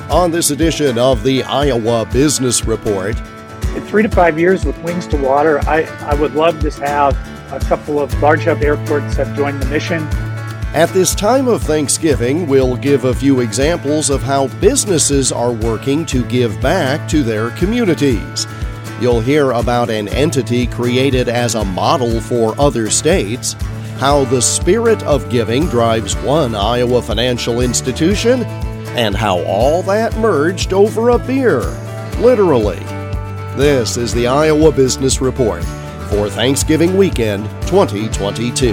On this edition of the Iowa Business Report, in 3 to 5 years with Wings to Water, I would love to have a couple of large hub airports that join the mission. At this time of Thanksgiving, we'll give a few examples of how businesses are working to give back to their communities. You'll hear about an entity created as a model for other states, how the spirit of giving drives one Iowa financial institution, and how all that merged over a beer, literally. This is the Iowa Business Report for Thanksgiving weekend 2022.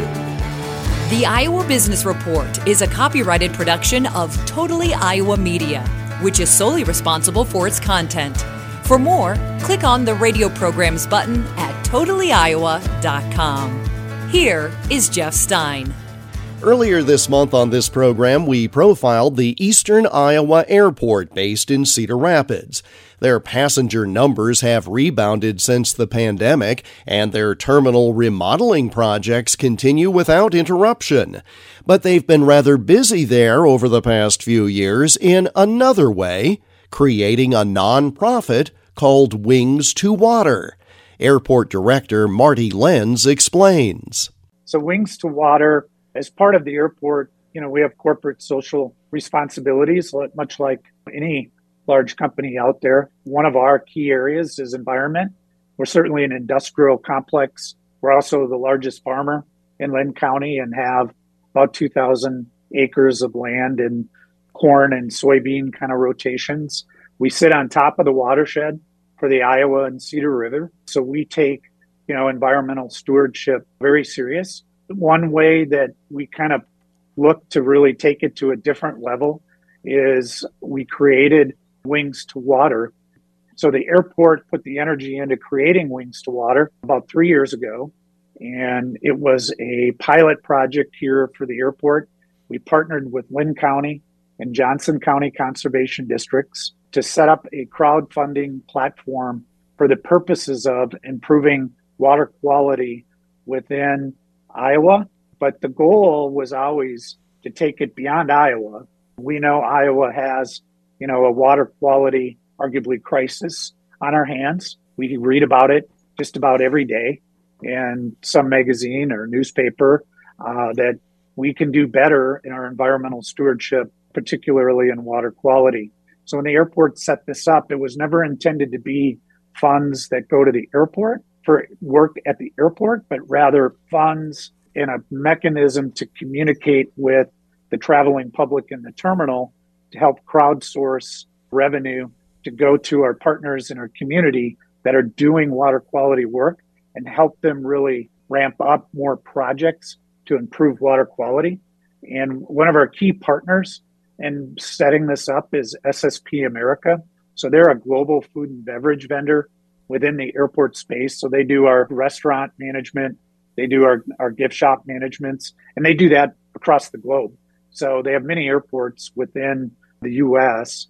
The Iowa Business Report is a copyrighted production of Totally Iowa Media, which is solely responsible for its content. For more, click on the radio programs button at totallyiowa.com. Here is Jeff Stein. Earlier this month on this program, we profiled the Eastern Iowa Airport based in Cedar Rapids. Their passenger numbers have rebounded since the pandemic, and their terminal remodeling projects continue without interruption. But they've been rather busy there over the past few years in another way, creating a nonprofit called Wings to Water. Airport Director Marty Lenz explains. So Wings to Water, as part of the airport, we have corporate social responsibilities, much like any large company out there. One of our key areas is environment. We're certainly an industrial complex. We're also the largest farmer in Linn County and have about 2,000 acres of land in corn and soybean kind of rotations. We sit on top of the watershed for the Iowa and Cedar River. So we take, environmental stewardship very serious. One way that we kind of look to really take it to a different level is we created Wings to Water. So the airport put the energy into creating Wings to Water about 3 years ago, and it was a pilot project here for the airport. We partnered with Linn County and Johnson County Conservation Districts to set up a crowdfunding platform for the purposes of improving water quality within Iowa, but the goal was always to take it beyond Iowa. We know Iowa has, a water quality, arguably crisis on our hands. We read about it just about every day in some magazine or newspaper that we can do better in our environmental stewardship, particularly in water quality. So when the airport set this up, it was never intended to be funds that go to the airport for work at the airport, but rather funds in a mechanism to communicate with the traveling public in the terminal to help crowdsource revenue to go to our partners in our community that are doing water quality work and help them really ramp up more projects to improve water quality. And one of our key partners in setting this up is SSP America. So they're a global food and beverage vendor within the airport space. So they do our restaurant management, they do our gift shop managements, and they do that across the globe. So they have many airports within the U.S.,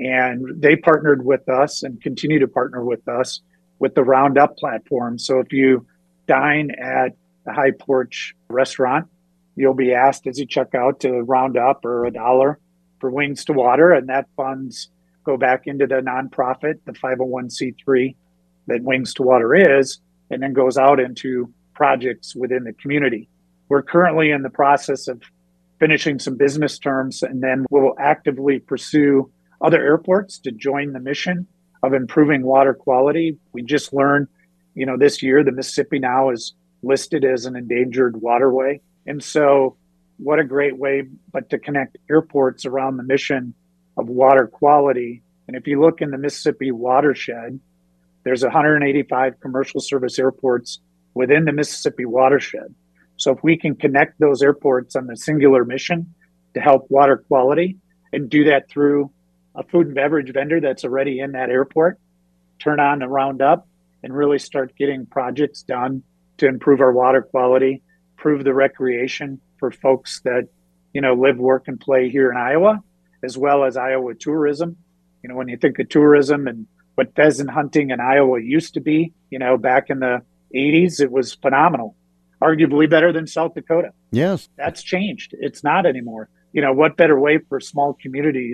and they partnered with us and continue to partner with us with the Roundup platform. So if you dine at the High Porch restaurant, you'll be asked as you check out to round up or $1 for Wings to Water, and that funds go back into the nonprofit, the 501c3 that Wings to Water is, and then goes out into projects within the community. We're currently in the process of finishing some business terms, and then we'll actively pursue other airports to join the mission of improving water quality. We just learned, this year, the Mississippi now is listed as an endangered waterway. And so what a great way, but to connect airports around the mission of water quality. And if you look in the Mississippi watershed, there's 185 commercial service airports within the Mississippi watershed. So if we can connect those airports on the singular mission to help water quality and do that through a food and beverage vendor that's already in that airport, turn on the Roundup and really start getting projects done to improve our water quality, improve the recreation for folks that, live, work, and play here in Iowa, as well as Iowa tourism. When you think of tourism and what pheasant hunting in Iowa used to be, back in the 80s, it was phenomenal, arguably better than South Dakota. Yes. That's changed. It's not anymore. What better way for small communities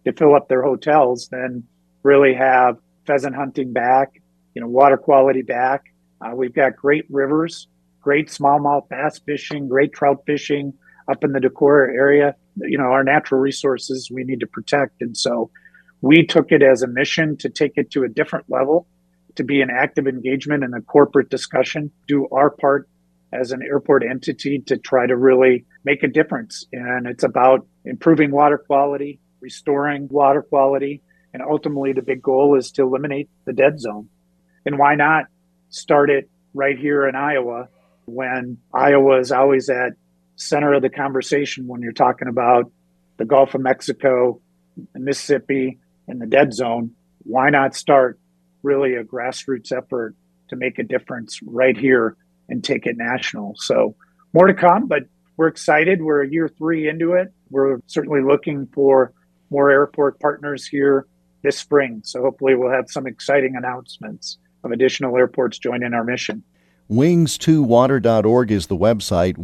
to fill up their hotels, then really have pheasant hunting back, water quality back. We've got great rivers, great smallmouth bass fishing, great trout fishing up in the Decorah area. Our natural resources we need to protect. And so we took it as a mission to take it to a different level, to be an active engagement in the corporate discussion, do our part as an airport entity to try to really make a difference. And it's about improving water quality, restoring water quality, and ultimately the big goal is to eliminate the dead zone. And why not start it right here in Iowa, when Iowa is always at center of the conversation when you're talking about the Gulf of Mexico, the Mississippi, and the dead zone. Why not start really a grassroots effort to make a difference right here and take it national? So more to come, but we're excited. We're year 3 into it. We're certainly looking for more airport partners here this spring. So hopefully we'll have some exciting announcements of additional airports joining our mission. Wings2water.org is the website,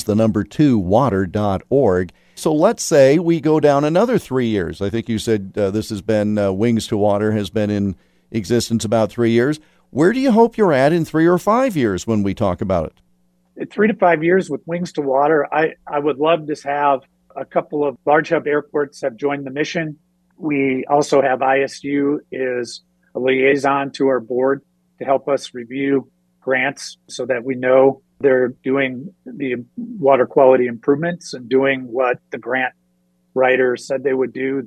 wings2water.org. So let's say we go down another 3 years. I think you said this has been, Wings to Water has been in existence about 3 years. Where do you hope you're at in 3 or 5 years when we talk about it? In 3 to 5 years with Wings to Water, I would love to have a couple of large hub airports have joined the mission. We also have ISU is a liaison to our board to help us review grants so that we know they're doing the water quality improvements and doing what the grant writer said they would do,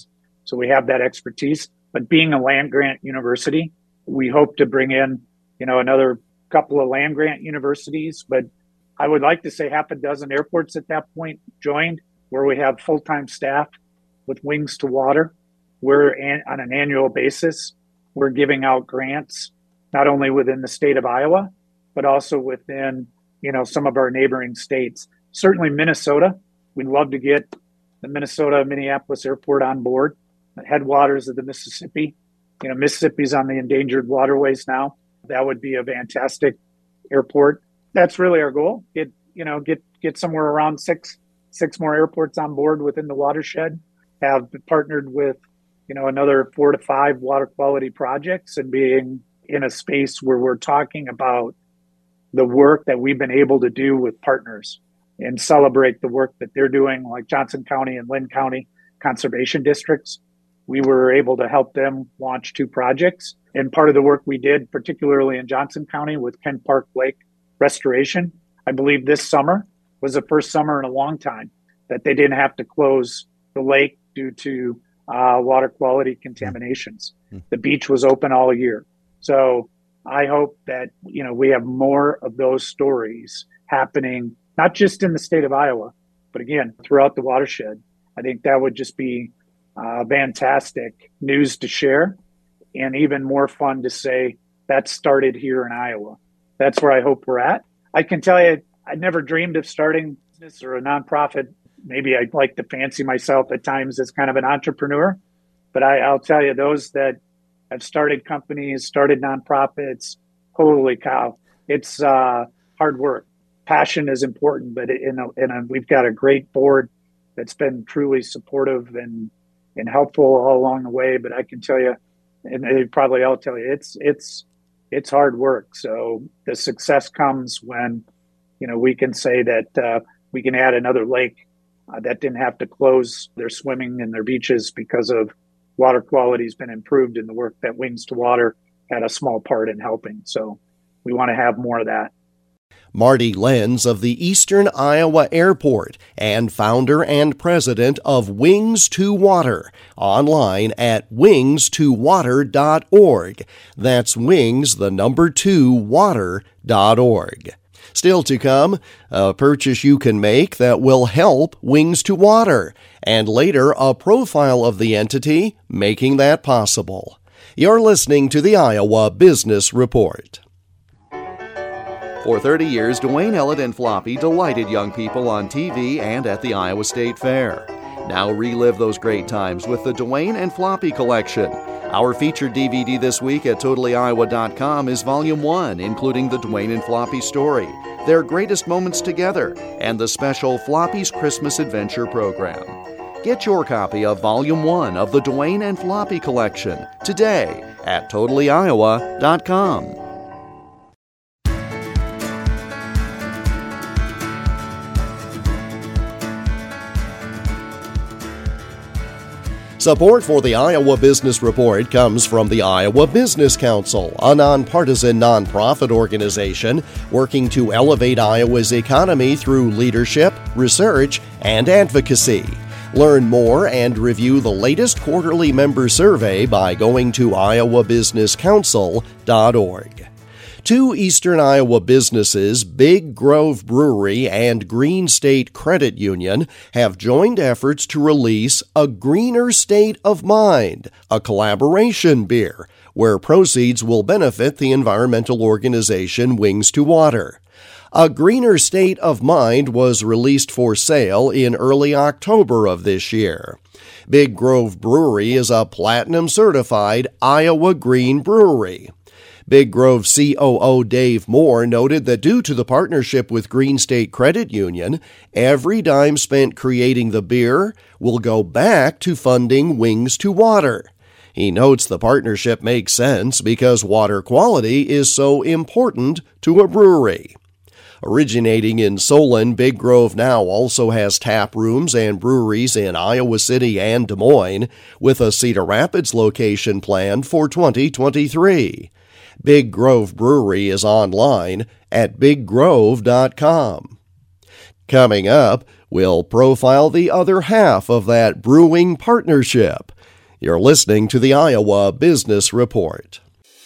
so we have that expertise. But being a land grant university, we hope to bring in, another couple of land grant universities, but I would like to say half a dozen airports at that point joined, where we have full-time staff with Wings to Water. We're on an annual basis. We're giving out grants, not only within the state of Iowa, but also within, some of our neighboring states. Certainly Minnesota. We'd love to get the Minnesota-Minneapolis airport on board, the headwaters of the Mississippi. Mississippi's on the endangered waterways now. That would be a fantastic airport. That's really our goal. Get somewhere around six more airports on board within the watershed. Have partnered with, another 4 to 5 water quality projects, and being in a space where we're talking about the work that we've been able to do with partners and celebrate the work that they're doing, like Johnson County and Lynn County conservation districts. We were able to help them launch 2 projects. And part of the work we did, particularly in Johnson County with Kent Park Lake restoration, I believe this summer was the first summer in a long time that they didn't have to close the lake due to water quality contaminations. The beach was open all year. So I hope that, we have more of those stories happening, not just in the state of Iowa, but again, throughout the watershed. I think that would just be fantastic news to share, and even more fun to say that started here in Iowa. That's where I hope we're at. I can tell you, I never dreamed of starting a business or a nonprofit. Maybe I'd like to fancy myself at times as kind of an entrepreneur, but I'll tell you, those that have started companies, started nonprofits, holy cow, it's hard work. Passion is important, but we've got a great board that's been truly supportive and helpful all along the way. But I can tell you, and they probably all tell you, it's hard work. So the success comes when, we can say that we can add another lake that didn't have to close their swimming and their beaches because of water quality has been improved, and the work that Wings to Water had a small part in helping. So we want to have more of that. Marty Lenz of the Eastern Iowa Airport and founder and president of Wings to Water, online at wings2water.org. That's wings, 2, water.org. Still to come, a purchase you can make that will help Wings to Water, and later a profile of the entity making that possible. You're listening to the Iowa Business Report. For 30 years, Dwayne Ellett and Floppy delighted young people on TV and at the Iowa State Fair. Now relive those great times with the Dwayne and Floppy collection. Our featured DVD this week at TotallyIowa.com is Volume 1, including the Dwayne and Floppy story, their greatest moments together, and the special Floppy's Christmas Adventure program. Get your copy of Volume 1 of the Duane and Floppy Collection today at totallyiowa.com. Support for the Iowa Business Report comes from the Iowa Business Council, a nonpartisan nonprofit organization working to elevate Iowa's economy through leadership, research, and advocacy. Learn more and review the latest quarterly member survey by going to iowabusinesscouncil.org. Two eastern Iowa businesses, Big Grove Brewery and Green State Credit Union, have joined efforts to release A Greener State of Mind, a collaboration beer, where proceeds will benefit the environmental organization Wings to Water. A Greener State of Mind was released for sale in early October of this year. Big Grove Brewery is a platinum-certified Iowa Green brewery. Big Grove COO Dave Moore noted that due to the partnership with Green State Credit Union, every dime spent creating the beer will go back to funding Wings to Water. He notes the partnership makes sense because water quality is so important to a brewery. Originating in Solon, Big Grove now also has tap rooms and breweries in Iowa City and Des Moines, with a Cedar Rapids location planned for 2023. Big Grove Brewery is online at biggrove.com. Coming up, we'll profile the other half of that brewing partnership. You're listening to the Iowa Business Report.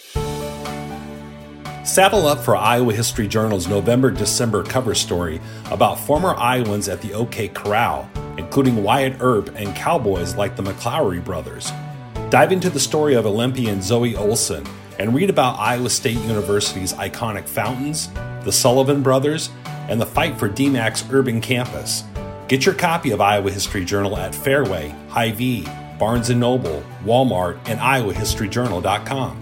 Saddle up for Iowa History Journal's November-December cover story about former Iowans at the OK Corral, including Wyatt Earp and cowboys like the McClowry brothers. Dive into the story of Olympian Zoe Olson and read about Iowa State University's iconic fountains, the Sullivan brothers, and the fight for DMAC's urban campus. Get your copy of Iowa History Journal at Fairway, Hy-Vee, Barnes & Noble, Walmart, and iowahistoryjournal.com.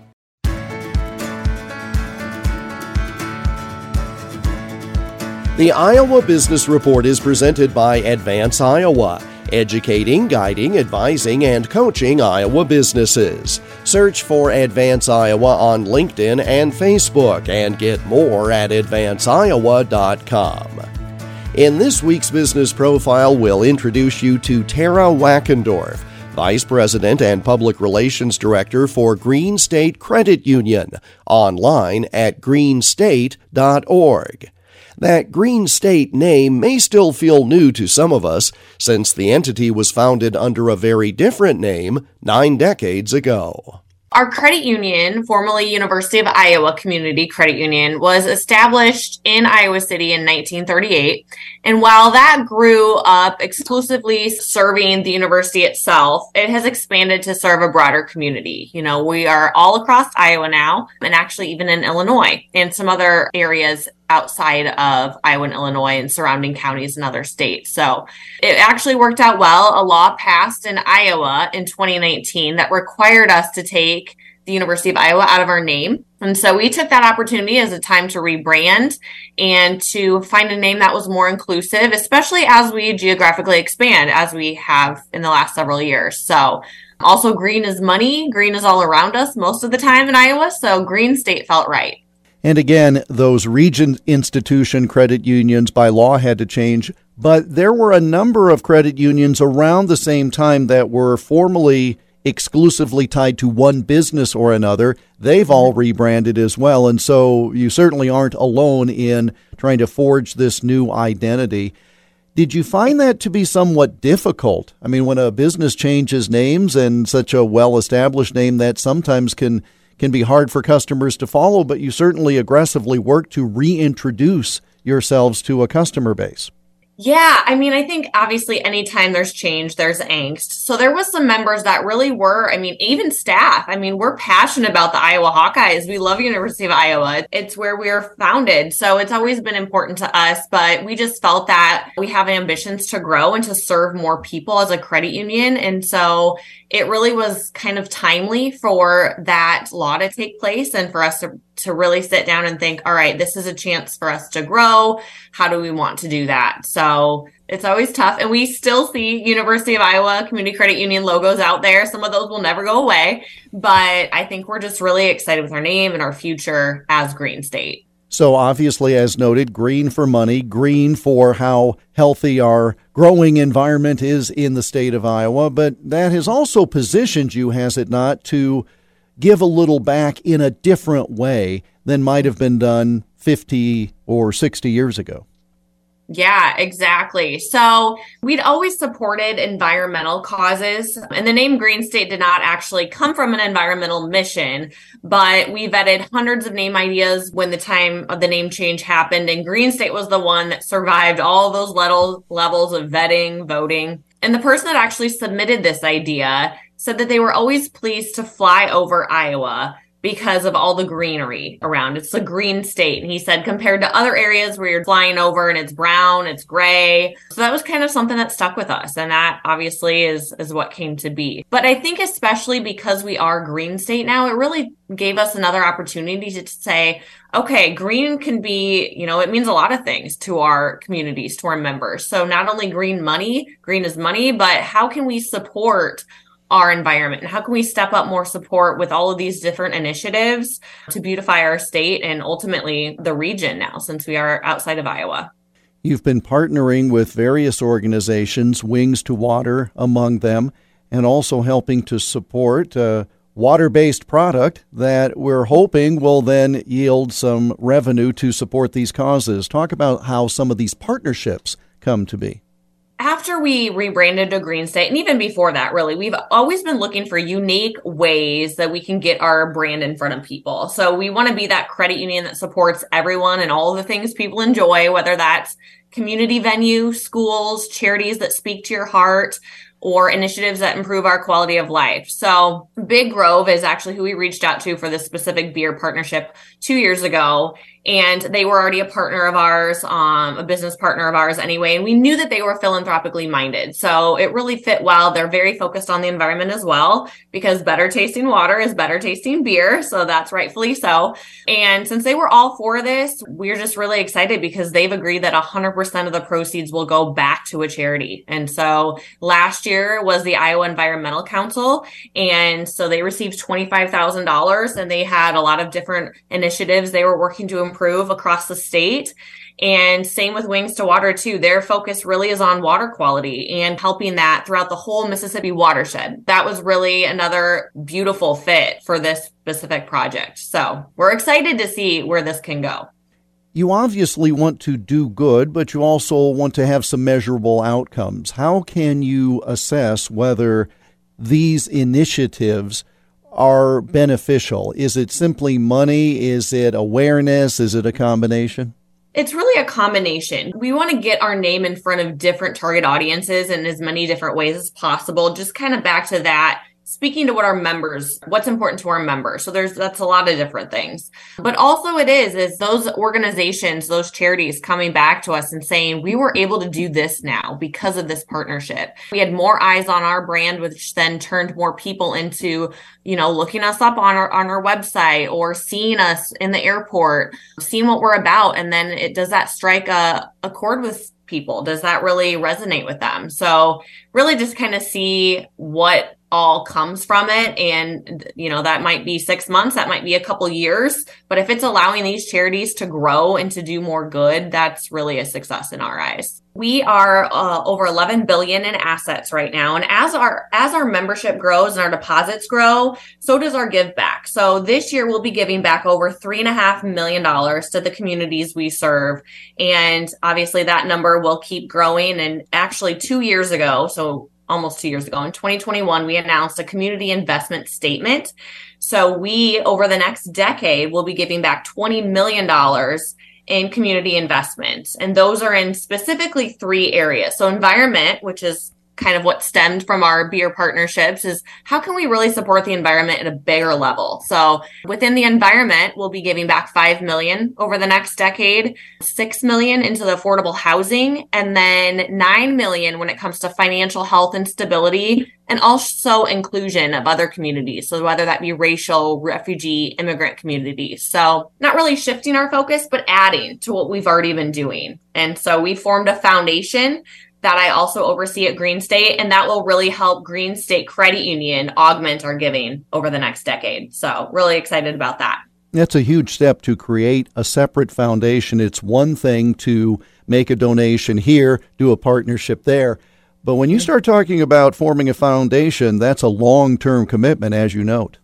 The Iowa Business Report is presented by Advance Iowa, educating, guiding, advising, and coaching Iowa businesses. Search for Advance Iowa on LinkedIn and Facebook and get more at advanceiowa.com. In this week's business profile, we'll introduce you to Tara Wackendorf, Vice President and Public Relations Director for Green State Credit Union, online at greenstate.org. That Green State name may still feel new to some of us, since the entity was founded under a very different name 9 decades ago. Our credit union, formerly University of Iowa Community Credit Union, was established in Iowa City in 1938. And while that grew up exclusively serving the university itself, it has expanded to serve a broader community. You know, we are all across Iowa now, and actually even in Illinois and some other areas outside of Iowa and Illinois and surrounding counties and other states. So it actually worked out well. A law passed in Iowa in 2019 that required us to take the University of Iowa out of our name. And so we took that opportunity as a time to rebrand and to find a name that was more inclusive, especially as we geographically expand, as we have in the last several years. So also, green is money. Green is all around us most of the time in Iowa. So Green State felt right. And again, those region institution credit unions by law had to change, but there were a number of credit unions around the same time that were formally exclusively tied to one business or another. They've all rebranded as well, and so you certainly aren't alone in trying to forge this new identity. Did you find that to be somewhat difficult? I mean, when a business changes names and such a well-established name, that sometimes can be hard for customers to follow, but you certainly aggressively work to reintroduce yourselves to a customer base. Yeah, I mean, I think obviously anytime there's change, there's angst. So there was some members that really were, even staff. We're passionate about the Iowa Hawkeyes. We love University of Iowa. It's where we were founded. So it's always been important to us, but we just felt that we have ambitions to grow and to serve more people as a credit union. And so it really was kind of timely for that law to take place and for us to really sit down and think, all right, this is a chance for us to grow. How do we want to do that? So it's always tough. And we still see University of Iowa Community Credit Union logos out there. Some of those will never go away, but I think we're just really excited with our name and our future as Green State. So obviously, as noted, green for money, green for how healthy our growing environment is in the state of Iowa. But that has also positioned you, has it not, to give a little back in a different way than might have been done 50 or 60 years ago. Yeah, exactly. So we'd always supported environmental causes, and the name Green State did not actually come from an environmental mission, but we vetted hundreds of name ideas when the time of the name change happened, and Green State was the one that survived all those levels of vetting, voting. And the person that actually submitted this idea said that they were always pleased to fly over Iowa because of all the greenery around. It's a green state. And he said, compared to other areas where you're flying over and it's brown, it's gray. So that was kind of something that stuck with us. And that obviously is what came to be. But I think especially because we are green state now, it really gave us another opportunity to say, okay, green can be, it means a lot of things to our communities, to our members. So not only green is money, but how can we support our environment, and how can we step up more support with all of these different initiatives to beautify our state and ultimately the region now, since we are outside of Iowa. You've been partnering with various organizations, Wings to Water among them, and also helping to support a water-based product that we're hoping will then yield some revenue to support these causes. Talk about how some of these partnerships come to be. After we rebranded to Green State, and even before that, really, we've always been looking for unique ways that we can get our brand in front of people. So we want to be that credit union that supports everyone and all the things people enjoy, whether that's community venue, schools, charities that speak to your heart, or initiatives that improve our quality of life. So Big Grove is actually who we reached out to for this specific beer partnership 2 years ago. And they were already a partner of ours, a business partner of ours anyway. And we knew that they were philanthropically minded. So it really fit well. They're very focused on the environment as well, because better tasting water is better tasting beer. So that's rightfully so. And since they were all for this, we're just really excited because they've agreed that 100% of the proceeds will go back to a charity. And so last year was the Iowa Environmental Council. And so they received $25,000, and they had a lot of different initiatives they were working to improve across the state. And same with Wings to Water too. Their focus really is on water quality and helping that throughout the whole Mississippi watershed. That was really another beautiful fit for this specific project. So we're excited to see where this can go. You obviously want to do good, but you also want to have some measurable outcomes. How can you assess whether these initiatives are beneficial? Is it simply money? Is it awareness? Is it a combination? It's really a combination. We want to get our name in front of different target audiences in as many different ways as possible. Just kind of back to that, speaking to what's important to our members. So that's a lot of different things. But also it is those organizations, those charities coming back to us and saying, we were able to do this now because of this partnership. We had more eyes on our brand, which then turned more people into, looking us up on our website or seeing us in the airport, seeing what we're about. And then does that strike a chord with people? Does that really resonate with them? So really just kind of see what all comes from it. And, that might be 6 months, that might be a couple years, but if it's allowing these charities to grow and to do more good, that's really a success in our eyes. We are over 11 billion in assets right now. And as our membership grows and our deposits grow, so does our give back. So this year we'll be giving back over $3.5 million to the communities we serve. And obviously that number will keep growing. And actually 2 years ago, so almost 2 years ago, in 2021, we announced a community investment statement. So we, over the next decade, will be giving back $20 million in community investments. And those are in specifically 3 areas. So environment, which is kind of what stemmed from our beer partnerships is how can we really support the environment at a bigger level? So within the environment, we'll be giving back $5 million over the next decade, $6 million into the affordable housing, and then $9 million when it comes to financial health and stability, and also inclusion of other communities. So whether that be racial, refugee, immigrant communities. So not really shifting our focus, but adding to what we've already been doing. And so we formed a foundation that I also oversee at Green State, and that will really help Green State Credit Union augment our giving over the next decade. So really excited about that. That's a huge step to create a separate foundation. It's one thing to make a donation here, do a partnership there. But when you start talking about forming a foundation, that's a long-term commitment, as you note.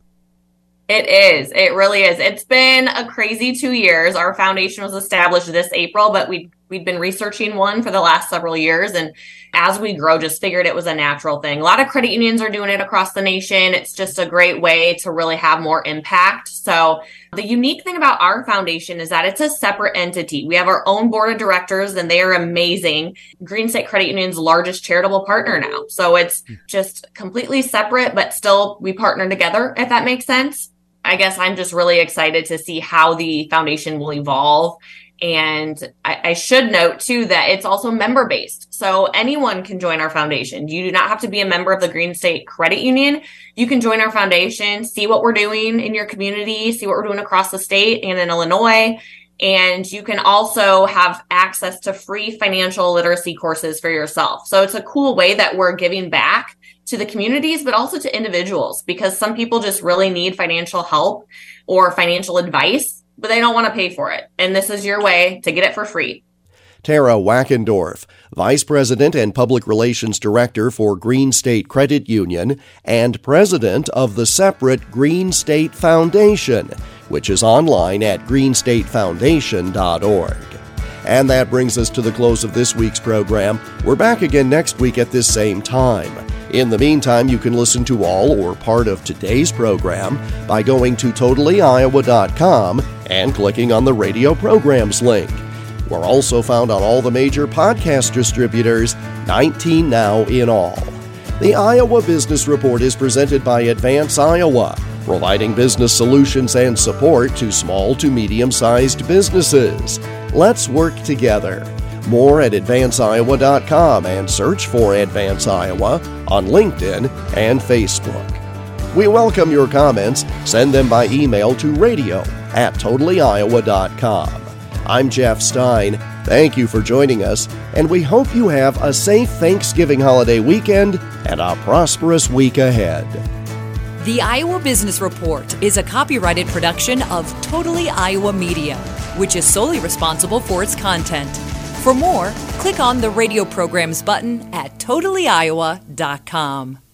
It is. It really is. It's been a crazy 2 years. Our foundation was established this April, but we'd been researching one for the last several years. And as we grow, just figured it was a natural thing. A lot of credit unions are doing it across the nation. It's just a great way to really have more impact. So the unique thing about our foundation is that it's a separate entity. We have our own board of directors, and they are amazing. Green State Credit Union's largest charitable partner now. So it's just completely separate, but still we partner together, if that makes sense. I guess I'm just really excited to see how the foundation will evolve. And I should note, too, that it's also member-based. So anyone can join our foundation. You do not have to be a member of the Green State Credit Union. You can join our foundation, see what we're doing in your community, see what we're doing across the state and in Illinois. And you can also have access to free financial literacy courses for yourself. So it's a cool way that we're giving back to the communities, but also to individuals, because some people just really need financial help or financial advice, but they don't want to pay for it. And this is your way to get it for free. Tara Wackendorf, Vice President and Public Relations Director for Green State Credit Union and President of the separate Green State Foundation, which is online at greenstatefoundation.org. And that brings us to the close of this week's program. We're back again next week at this same time. In the meantime, you can listen to all or part of today's program by going to totallyiowa.com and clicking on the radio programs link. We're also found on all the major podcast distributors, 19 now in all. The Iowa Business Report is presented by Advance Iowa, providing business solutions and support to small to medium-sized businesses. Let's work together. More at advanceiowa.com and search for Advance Iowa on LinkedIn and Facebook. We welcome your comments. Send them by email to radio@totallyiowa.com. I'm Jeff Stein. Thank you for joining us, and we hope you have a safe Thanksgiving holiday weekend and a prosperous week ahead. The Iowa Business Report is a copyrighted production of Totally Iowa Media, which is solely responsible for its content. For more, click on the radio programs button at totallyiowa.com.